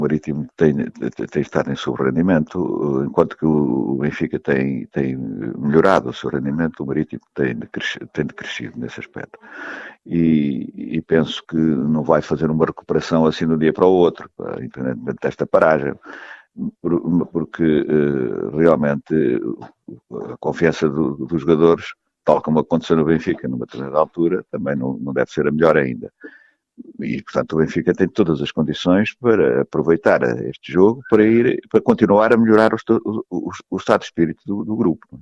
Marítimo tem estado em sobrerendimento, enquanto que o Benfica tem melhorado o seu rendimento, o Marítimo tem decrescido nesse aspecto. E penso que não vai fazer uma recuperação assim de um dia para o outro, independentemente desta paragem, porque realmente a confiança dos jogadores, tal como aconteceu no Benfica numa determinada altura, também não deve ser a melhor ainda. E, portanto, o Benfica tem todas as condições para aproveitar este jogo para continuar a melhorar o estado de espírito do grupo.